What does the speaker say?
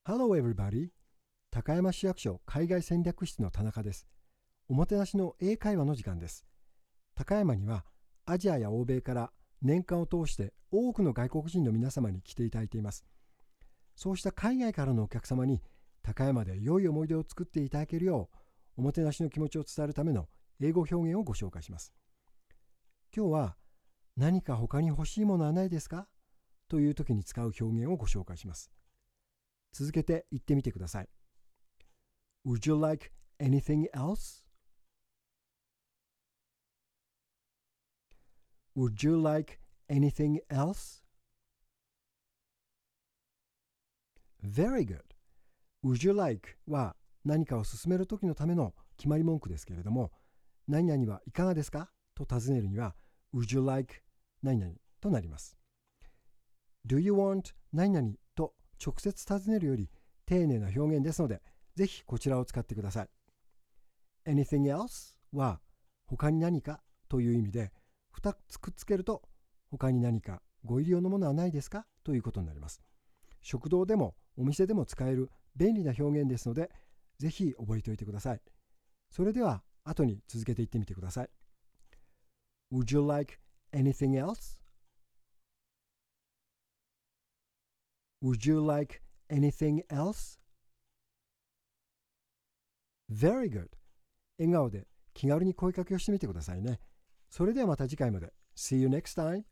Hello everybody! 高山市役所海外戦略室の田中です。おもてなしの英会話の時間です。高山にはアジアや欧米から年間を通して多くの外国人の皆様に来ていただいています。そうした海外からのお客様に高山で良い思い出を作っていただけるようおもてなしの気持ちを伝えるための英語表現をご紹介します。今日は何か他に欲しいものはないですかという時に使う表現をご紹介します。続けて言ってみてください。Would you like anything else? Would you like anything else? Very good. Would you like は何かを進めるときのための決まり文句ですけれども、何々はいかがですかと尋ねるには Would you like 何々となります。Do you want 何々と直接尋ねるより丁寧な表現ですので、ぜひこちらを使ってください。Anything else は他に何かという意味で、2つくっつけると他に何かご入り用のものはないですかということになります。食堂でもお店でも使える便利な表現ですので、ぜひ覚えておいてください。それでは後に続けて言ってみてください。Would you like anything else? Would you like anything else? Very good. 笑顔で気軽に声かけをしてみてくださいね。それではまた次回まで。See you next time.